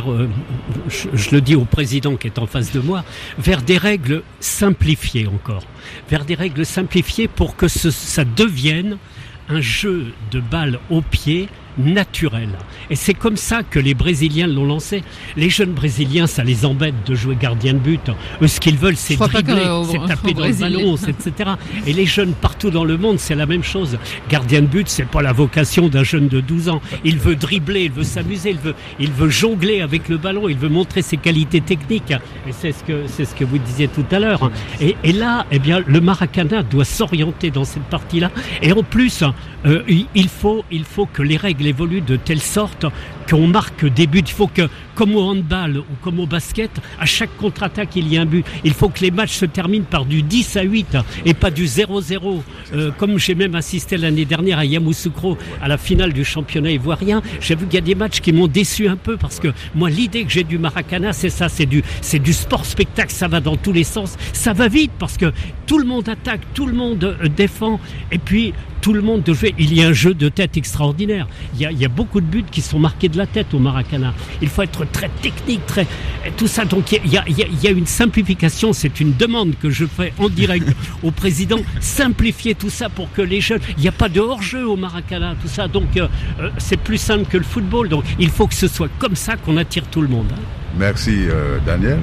je le dis au président qui est en face de moi, vers des règles simplifiées encore. Vers des règles simplifiées pour que ça devienne un jeu de balle au pied naturel. Et c'est comme ça que les Brésiliens l'ont lancé. Les jeunes Brésiliens, ça les embête de jouer gardien de but. Eux, ce qu'ils veulent, c'est dribbler, c'est taper dans le ballon, etc. Et les jeunes partout dans le monde, c'est la même chose. Gardien de but, c'est pas la vocation d'un jeune de 12 ans. Il veut dribbler, il veut s'amuser, il veut jongler avec le ballon, il veut montrer ses qualités techniques. Et c'est ce que vous disiez tout à l'heure. Et là, eh bien, le Maracana doit s'orienter dans cette partie-là. Et en plus, il faut que les règles évolue de telle sorte qu'on marque des buts. Il faut que, comme au handball ou comme au basket, à chaque contre-attaque, il y ait un but. Il faut que les matchs se terminent par du 10-8 et pas du 0-0. Comme j'ai même assisté l'année dernière à Yamoussoukro, à la finale du championnat ivoirien, j'ai vu qu'il y a des matchs qui m'ont déçu un peu parce que moi, l'idée que j'ai du Maracana, c'est ça, c'est du sport-spectacle, ça va dans tous les sens. Ça va vite parce que tout le monde attaque, tout le monde défend et puis tout le monde jouer. Il y a un jeu de tête extraordinaire. Il y a beaucoup de buts qui sont marqués de la tête au Maracana. Il faut être très technique, tout ça. Donc il y a une simplification. C'est une demande que je fais en direct au président. Simplifier tout ça pour que les jeunes. Il n'y a pas de hors-jeu au Maracana, tout ça. Donc c'est plus simple que le football. Donc il faut que ce soit comme ça qu'on attire tout le monde. Merci Daniel.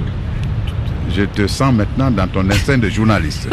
Je te sens maintenant dans ton instinct de journaliste.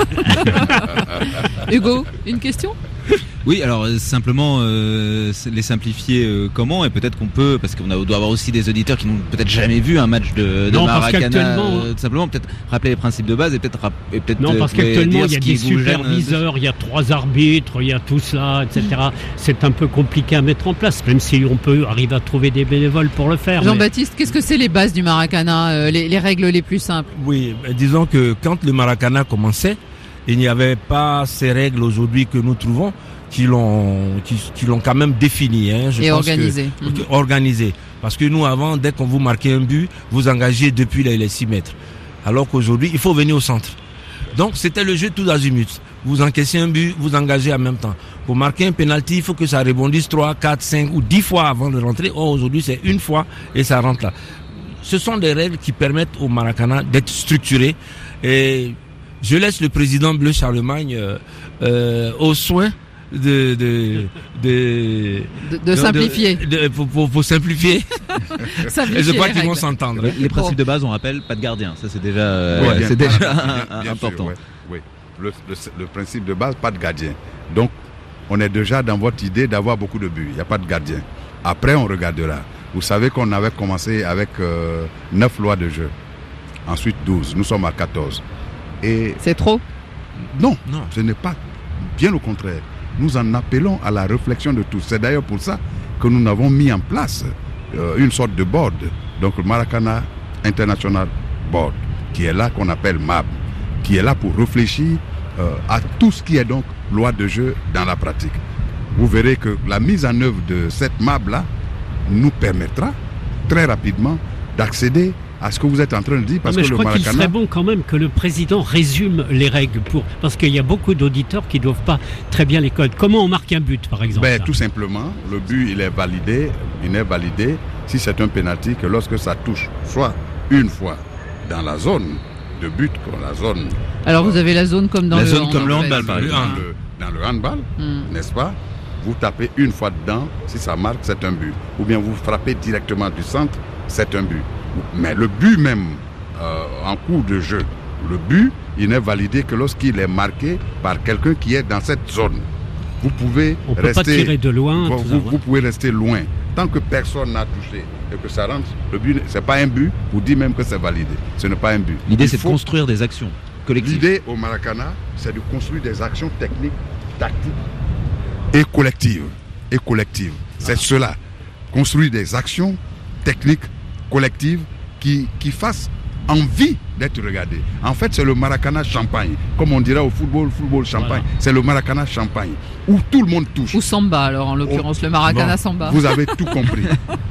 Hugo, une question ? Oui, alors simplement les simplifier comment, et peut-être qu'on peut, parce qu'on doit avoir aussi des auditeurs qui n'ont peut-être jamais vu un match de Maracana, simplement peut-être rappeler les principes de base et peut-être non, parce qu'actuellement il y a des superviseurs, il y a 3 arbitres, il y a tout ça, etc. C'est un peu compliqué à mettre en place, même si on peut arriver à trouver des bénévoles pour le faire. Jean-Baptiste, qu'est-ce que c'est les bases du Maracana, les règles les plus simples? Oui, disons que quand le Maracana commençait, il n'y avait pas ces règles aujourd'hui que nous trouvons, qui l'ont quand même défini, et organisé. Organisé. Parce que nous, avant, dès qu'on vous marquait un but, vous engagez depuis les 6 mètres. Alors qu'aujourd'hui, il faut venir au centre. Donc, c'était le jeu tout azimut. Vous encaissez un but, vous engagez en même temps. Pour marquer un penalty, il faut que ça rebondisse 3, 4, 5 ou 10 fois avant de rentrer. Or, aujourd'hui, c'est une fois et ça rentre là. Ce sont des règles qui permettent au Maracana d'être structuré. Et je laisse le président Bleu Charlemagne au soin de simplifier. Pour simplifier. Et je crois qu'ils vont s'entendre. Les principes de base, on rappelle, pas de gardien. Ça, c'est déjà, bien important. Sûr, oui. Le principe de base, pas de gardien. Donc, on est déjà dans votre idée d'avoir beaucoup de buts. Il n'y a pas de gardien. Après, on regardera. Vous savez qu'on avait commencé avec 9 lois de jeu. Ensuite 12. Nous sommes à 14. Et c'est trop ? Non, ce n'est pas. Bien au contraire. Nous en appelons à la réflexion de tous. C'est d'ailleurs pour ça que nous avons mis en place une sorte de board. Donc le Maracana International Board, qui est là, qu'on appelle MAB, qui est là pour réfléchir à tout ce qui est donc loi de jeu dans la pratique. Vous verrez que la mise en œuvre de cette MAB-là nous permettra très rapidement d'accéder à ce que vous êtes en train de dire. Parce mais que je crois qu'il serait bon quand même que le président résume les règles, parce qu'il y a beaucoup d'auditeurs qui ne doivent pas très bien les connaître. Comment on marque un but, par exemple? Tout simplement, le but il n'est validé si c'est un pénalty que lorsque ça touche soit une fois dans la zone de but, comme la zone... Alors vous avez la zone comme dans le handball, par exemple. Dans le handball, n'est-ce pas? Vous tapez une fois dedans, si ça marque, c'est un but. Ou bien vous frappez directement du centre, c'est un but. Mais le but même, en cours de jeu, le but, il n'est validé que lorsqu'il est marqué par quelqu'un qui est dans cette zone. Vous pouvez On peut pas tirer de loin. Vous pouvez rester loin. Tant que personne n'a touché et que ça rentre, le but, c'est pas un but, vous dites même que c'est validé. Ce n'est pas un but. L'idée, c'est de construire des actions collectives. L'idée au Maracana, c'est de construire des actions techniques, tactiques et collectives. C'est cela. Construire des actions techniques, collectives qui fassent envie d'être regardées. En fait, c'est le Maracana champagne. Comme on dirait au football champagne. Voilà. C'est le Maracana champagne. Où tout le monde touche. Ou samba, alors en l'occurrence, le Maracana samba. Vous avez tout compris.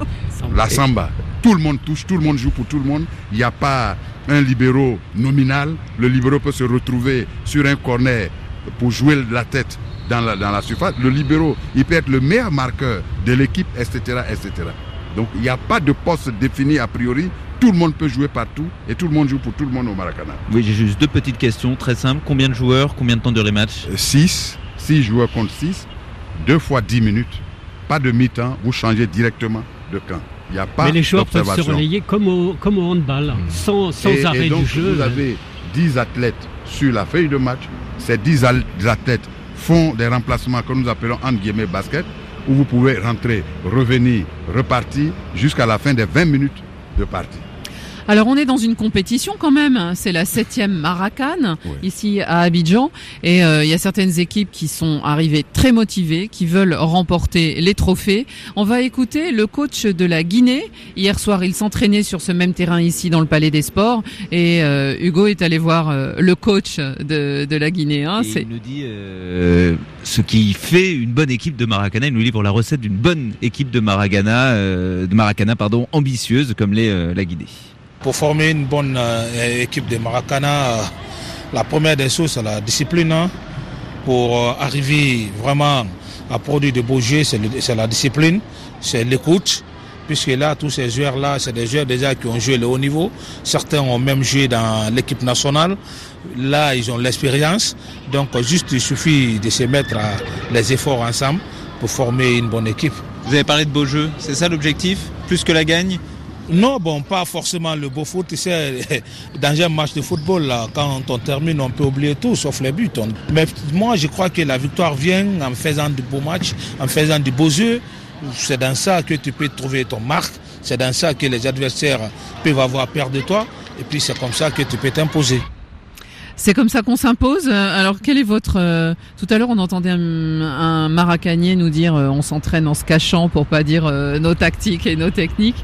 La samba. Tout le monde touche, tout le monde joue pour tout le monde. Il n'y a pas un libéro nominal. Le libéro peut se retrouver sur un corner pour jouer de la tête dans la surface. Le libéro, il peut être le meilleur marqueur de l'équipe, etc., etc. Donc il n'y a pas de poste défini a priori. Tout le monde peut jouer partout et tout le monde joue pour tout le monde au Maracana. Oui, j'ai juste deux petites questions très simples. Combien de joueurs, combien de temps durent les matchs? 6 joueurs contre 6, 2 fois 10 minutes. Pas de mi-temps, vous changez directement de camp. Il n'y a pas. Mais les joueurs peuvent se relayer comme au handball, sans arrêt donc, du jeu. Vous avez 10 athlètes sur la feuille de match. Ces 10 athlètes font des remplacements que nous appelons entre guillemets basket, où vous pouvez rentrer, revenir, repartir jusqu'à la fin des 20 minutes de partie. Alors on est dans une compétition quand même, c'est la 7e Maracana ici à Abidjan et il y a certaines équipes qui sont arrivées très motivées, qui veulent remporter les trophées. On va écouter le coach de la Guinée. Hier soir, il s'entraînait sur ce même terrain ici dans le Palais des Sports et Hugo est allé voir le coach de la Guinée. Il nous dit ce qui fait une bonne équipe de Maracana. Il nous livre la recette d'une bonne équipe de Maracana, ambitieuse comme l'est la Guinée. Pour former une bonne équipe de Maracana, la première des choses, c'est la discipline. Pour arriver vraiment à produire de beaux jeux, c'est la discipline, c'est l'écoute. Puisque là, tous ces joueurs-là, c'est des joueurs déjà qui ont joué le haut niveau. Certains ont même joué dans l'équipe nationale. Là, ils ont l'expérience. Donc, juste, il suffit de se mettre les efforts ensemble pour former une bonne équipe. Vous avez parlé de beaux jeux, c'est ça l'objectif? Plus que la gagne? Non, pas forcément le beau foot. Tu sais, dans un match de football, là, quand on termine, on peut oublier tout, sauf les buts. Mais moi, je crois que la victoire vient en faisant de beaux matchs, en faisant de beaux jeux. C'est dans ça que tu peux trouver ton marque. C'est dans ça que les adversaires peuvent avoir peur de toi. Et puis, c'est comme ça que tu peux t'imposer. C'est comme ça qu'on s'impose. Alors, quel est votre... Tout à l'heure, on entendait un Maracanier nous dire on s'entraîne en se cachant pour pas dire nos tactiques et nos techniques.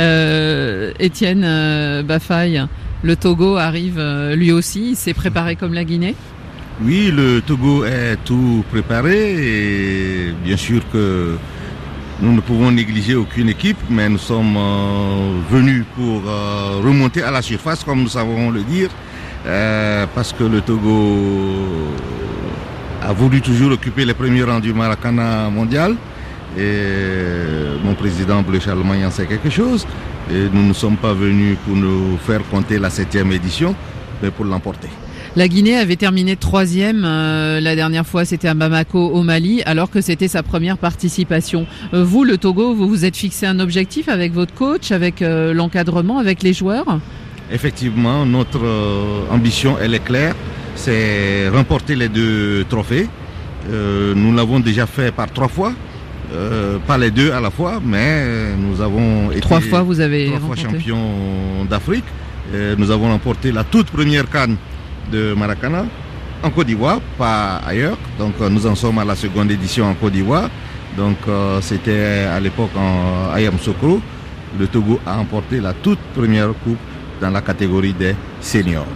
Étienne Bafaye, le Togo arrive lui aussi. Il s'est préparé comme la Guinée? Oui, le Togo est tout préparé et bien sûr que nous ne pouvons négliger aucune équipe, mais nous sommes venus pour remonter à la surface, comme nous savons le dire. Parce que le Togo a voulu toujours occuper les premiers rangs du Maracana mondial et mon président Bleu Charlemagne en sait quelque chose et nous ne sommes pas venus pour nous faire compter la 7e édition mais pour l'emporter. La Guinée avait terminé 3e la dernière fois, c'était à Bamako au Mali, alors que c'était sa première participation. Vous, le Togo, vous vous êtes fixé un objectif avec votre coach, avec l'encadrement, avec les joueurs? Effectivement, notre ambition, elle est claire, c'est remporter les 2 trophées. Nous l'avons déjà fait par 3 fois, pas les 2 à la fois, mais nous avons été 3 fois, vous avez 3 fois champions d'Afrique. Nous avons remporté la toute première CAN de Maracana en Côte d'Ivoire, pas ailleurs. Donc nous en sommes à la 2e édition en Côte d'Ivoire. Donc c'était à l'époque en Yamoussoukro. Le Togo a remporté la toute première coupe dans la catégorie des seniors.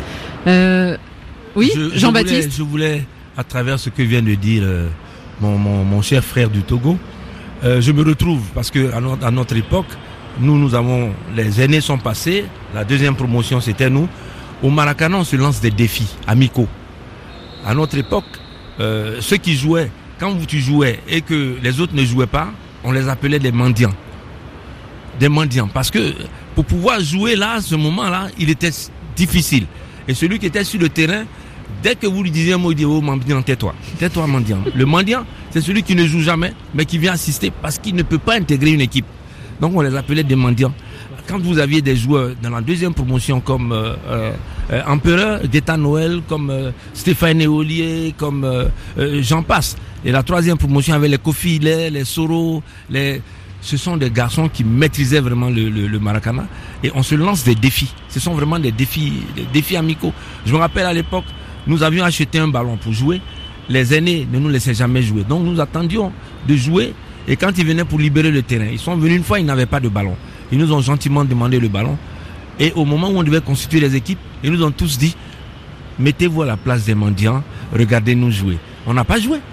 Oui, Jean-Baptiste. Je voulais, à travers ce que vient de dire mon cher frère du Togo, je me retrouve parce que à notre époque, les aînés sont passés, la deuxième promotion c'était nous. Au Maracana, on se lance des défis amicaux. À notre époque, ceux qui jouaient, quand tu jouais et que les autres ne jouaient pas, on les appelait des mendiants. Des mendiants. Parce que pour pouvoir jouer là, à ce moment-là, il était difficile. Et celui qui était sur le terrain, dès que vous lui disiez un mot, il dit « Oh, mendiant, tais-toi. Tais-toi, mendiant. » Le mendiant, c'est celui qui ne joue jamais, mais qui vient assister parce qu'il ne peut pas intégrer une équipe. Donc on les appelait des mendiants. Quand vous aviez des joueurs dans la deuxième promotion comme Empereur, Gaëtan Noël, comme Stéphane Eolier, comme j'en passe. Et la troisième promotion avec les Kofi, les Soro, ce sont des garçons qui maîtrisaient vraiment le Maracana. Et on se lance des défis. Ce sont vraiment des défis amicaux. Je me rappelle à l'époque, nous avions acheté un ballon pour jouer. Les aînés ne nous laissaient jamais jouer. Donc nous attendions de jouer. Et quand ils venaient pour libérer le terrain, ils sont venus une fois, ils n'avaient pas de ballon. Ils nous ont gentiment demandé le ballon. Et au moment où on devait constituer les équipes, ils nous ont tous dit « Mettez-vous à la place des mendiants, regardez-nous jouer. » On n'a pas joué.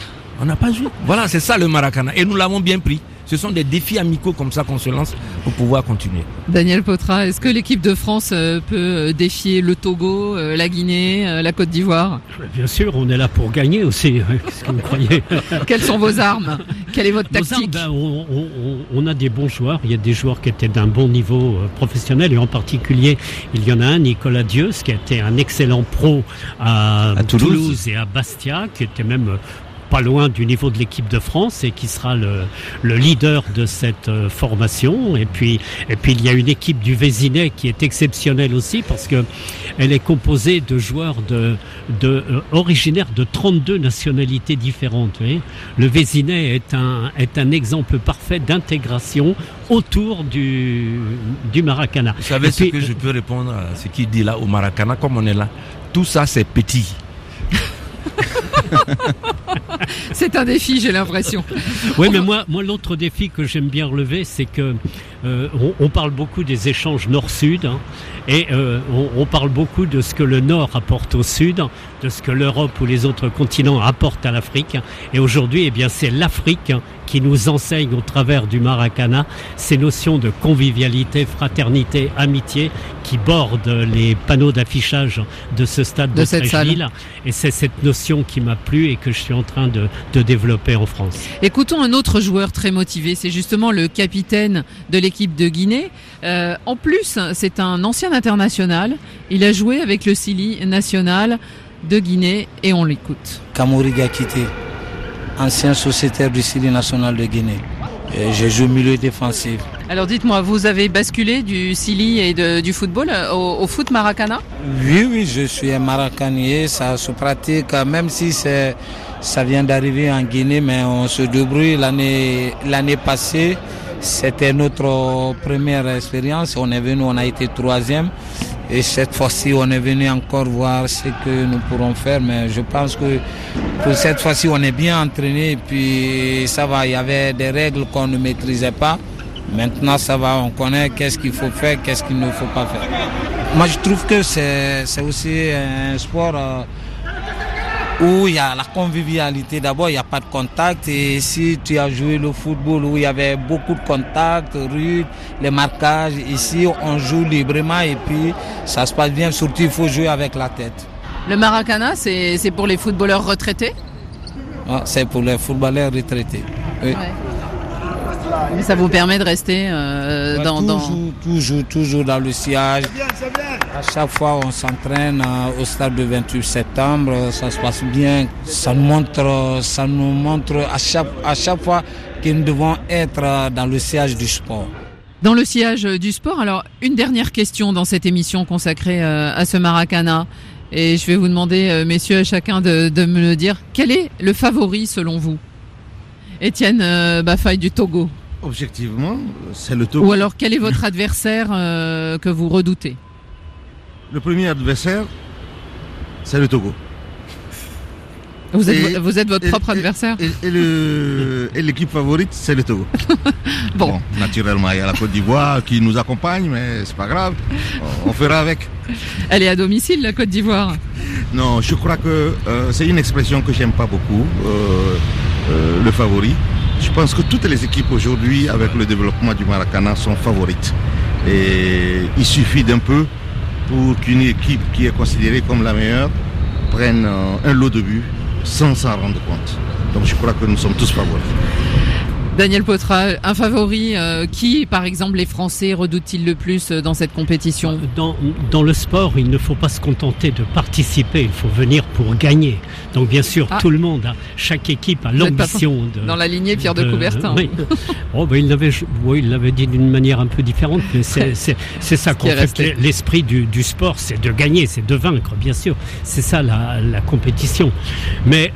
Voilà, c'est ça le Maracana. Et nous l'avons bien pris. Ce sont des défis amicaux comme ça qu'on se lance pour pouvoir continuer. Daniel Potra, est-ce que l'équipe de France peut défier le Togo, la Guinée, la Côte d'Ivoire ? Bien sûr, on est là pour gagner aussi. Qu'est-ce que vous croyez ? Quelles sont vos armes ? Quelle est votre tactique ? On a des bons joueurs. Il y a des joueurs qui étaient d'un bon niveau professionnel. Et en particulier, il y en a un, Nicolas Dieus, qui a été un excellent pro à Toulouse et à Bastia, qui était même pas loin du niveau de l'équipe de France et qui sera le leader de cette formation. Et puis il y a une équipe du Vésinet qui est exceptionnelle aussi parce que elle est composée de joueurs originaires de 32 nationalités différentes. Vous voyez, le Vésinet est un exemple parfait d'intégration autour du Maracana. Vous savez que je peux répondre à ce qu'il dit là au Maracana, comme on est là. Tout ça c'est petit. C'est un défi, j'ai l'impression. Oui, mais moi l'autre défi que j'aime bien relever, c'est que on parle beaucoup des échanges nord-sud, hein, et on parle beaucoup de ce que le Nord apporte au Sud, de ce que l'Europe ou les autres continents apportent à l'Afrique. Et aujourd'hui, eh bien, c'est l'Afrique qui nous enseigne au travers du Maracana ces notions de convivialité, fraternité, amitié qui bordent les panneaux d'affichage de ce stade de Treichville. Et c'est cette notion qui m'a plu et que je suis en train de développer en France. Écoutons un autre joueur très motivé, c'est justement le capitaine de l'équipe de Guinée. En plus, c'est un ancien international. Il a joué avec le Sili national de Guinée et on l'écoute. Kamouri Gakité, ancien sociétaire du Sili national de Guinée. J'ai joué milieu défensif. Alors dites-moi, vous avez basculé du Sili et du football au foot Maracana ? Oui, je suis un Maracanier, ça se pratique, même si ça vient d'arriver en Guinée, mais on se débrouille. L'année passée, c'était notre première expérience. On est venu, on a été 3e. Et cette fois-ci, on est venu encore voir ce que nous pourrons faire. Mais je pense que pour cette fois-ci, on est bien entraîné. Et puis ça va, il y avait des règles qu'on ne maîtrisait pas. Maintenant, ça va, on connaît qu'est-ce qu'il faut faire, qu'est-ce qu'il ne faut pas faire. Moi, je trouve que c'est aussi un sport où il y a la convivialité. D'abord, il n'y a pas de contact. Et si tu as joué le football où il y avait beaucoup de contacts, rudes, les marquages, ici, on joue librement et puis ça se passe bien. Surtout, il faut jouer avec la tête. Le Maracana, c'est pour les footballeurs retraités ? C'est pour les footballeurs retraités, oui. Ouais. Mais ça vous permet de rester toujours dans le sillage. À chaque fois, on s'entraîne au stade du 28 septembre. Ça se passe bien. Ça nous montre à chaque fois que nous devons être dans le sillage du sport. Dans le sillage du sport, alors une dernière question dans cette émission consacrée à ce Maracana. Et je vais vous demander, messieurs, à chacun de me le dire. Quel est le favori selon vous ? Étienne Baffaye du Togo. Objectivement, c'est le Togo. Ou alors, quel est votre adversaire que vous redoutez ? Le premier adversaire, c'est le Togo. Vous êtes votre propre adversaire ? Et l'équipe favorite, c'est le Togo. Bon, naturellement, il y a la Côte d'Ivoire qui nous accompagne, mais c'est pas grave. On fera avec. Elle est à domicile, la Côte d'Ivoire ? Non, je crois que c'est une expression que j'aime pas beaucoup, le favori. Je pense que toutes les équipes aujourd'hui, avec le développement du Maracana, sont favorites. Et il suffit d'un peu pour qu'une équipe qui est considérée comme la meilleure prenne un lot de buts sans s'en rendre compte. Donc je crois que nous sommes tous favoris. Daniel Potra, un favori, qui par exemple les Français redoutent-ils le plus dans cette compétition ? Dans le sport, il ne faut pas se contenter de participer, il faut venir pour gagner. Donc bien sûr, tout le monde, chaque équipe a l'ambition de... Dans la lignée Pierre de Coubertin. Oui. Il l'avait dit d'une manière un peu différente, mais c'est ça qu'on fait. L'esprit du sport, c'est de gagner, c'est de vaincre, bien sûr. C'est ça la compétition. Mais...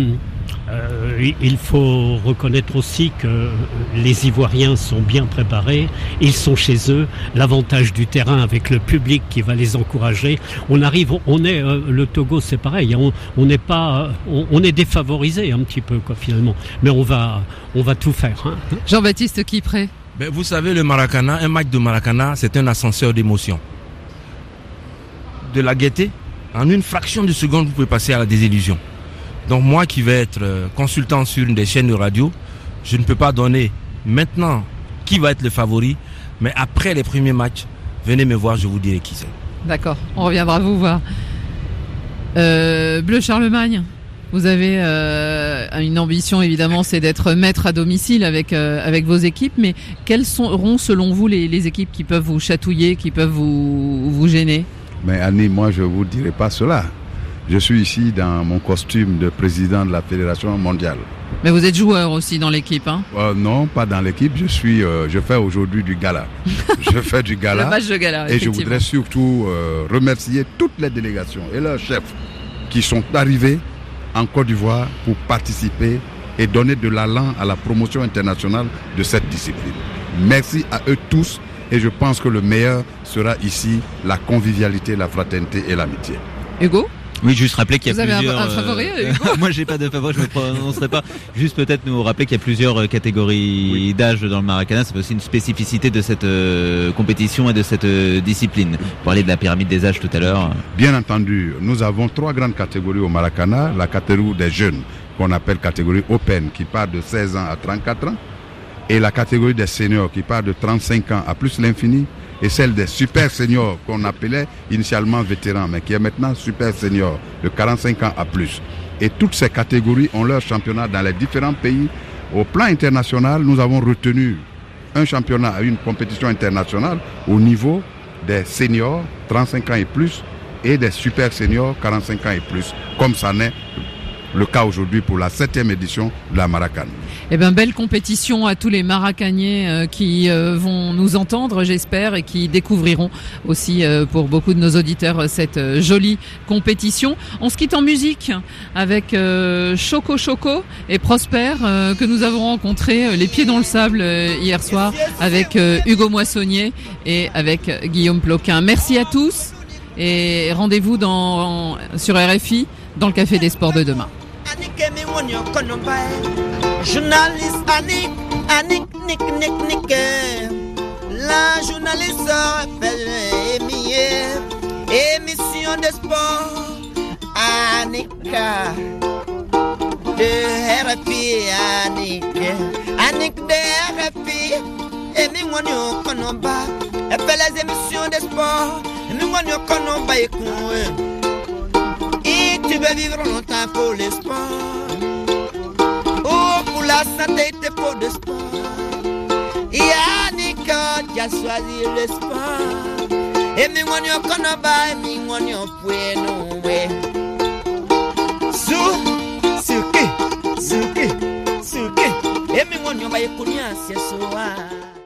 il faut reconnaître aussi que les Ivoiriens sont bien préparés, ils sont chez eux, l'avantage du terrain avec le public qui va les encourager. Le Togo c'est pareil, on est défavorisé un petit peu finalement, mais on va tout faire. Hein. Jean-Baptiste Kipré. Vous savez, le Maracana, un match de Maracana, c'est un ascenseur d'émotions. De la gaieté, en une fraction de seconde, vous pouvez passer à la désillusion. Donc moi qui vais être consultant sur une des chaînes de radio, je ne peux pas donner maintenant qui va être le favori, mais après les premiers matchs, venez me voir, je vous dirai qui c'est. D'accord, on reviendra vous voir. Bleu Charlemagne, vous avez une ambition évidemment, c'est d'être maître à domicile avec vos équipes, mais quelles seront selon vous les équipes qui peuvent vous chatouiller, qui peuvent vous gêner ? Mais Annie, moi je ne vous dirai pas cela. Je suis ici dans mon costume de président de la Fédération mondiale. Mais vous êtes joueur aussi dans l'équipe, hein ? Non, pas dans l'équipe. Je fais aujourd'hui du gala. Je fais du gala. Le match de gala, et je voudrais surtout remercier toutes les délégations et leurs chefs qui sont arrivés en Côte d'Ivoire pour participer et donner de l'allant à la promotion internationale de cette discipline. Merci à eux tous et je pense que le meilleur sera ici la convivialité, la fraternité et l'amitié. Hugo ? Oui, juste rappeler qu'il y a plusieurs... Vous avez un favori, Hugo ? Moi, j'ai pas de favori, je me prononcerai pas. Juste peut-être nous rappeler qu'il y a plusieurs catégories d'âge dans le Maracana. C'est aussi une spécificité de cette compétition et de cette discipline. Vous parliez de la pyramide des âges tout à l'heure. Bien entendu, nous avons 3 grandes catégories au Maracana. La catégorie des jeunes, qu'on appelle catégorie Open, qui part de 16 ans à 34 ans. Et la catégorie des seniors, qui part de 35 ans à plus l'infini. Et celle des super seniors qu'on appelait initialement vétérans, mais qui est maintenant super seniors, de 45 ans à plus. Et toutes ces catégories ont leur championnat dans les différents pays. Au plan international, nous avons retenu un championnat à une compétition internationale au niveau des seniors, 35 ans et plus, et des super seniors, 45 ans et plus, comme ça n'est le cas aujourd'hui pour la 7e édition de la Maracana. Belle compétition à tous les Maracaniers qui vont nous entendre, j'espère, et qui découvriront aussi pour beaucoup de nos auditeurs cette jolie compétition. On se quitte en musique avec Choco Choco et Prosper que nous avons rencontrés les pieds dans le sable hier soir avec Hugo Moissonnier et avec Guillaume Ploquin. Merci à tous et rendez-vous sur RFI dans le Café des Sports de demain. Journaliste Annick, Nick, la journaliste émission de sport, Annika, de RFI, Annick de RFI, et Mingwanyo Konomba, elle fait les émissions de sport, Mingwanyo Konomba et et tu veux vivre longtemps pour les sports. Oh, pour la santé, t'es pour le sport. Yannick, tu as choisi le sport. Et Mingwanyo Konoba, et Mingwanyo Pueno, ouais. Suki. Et Mingwanyo Baye Kunya, c'est soa.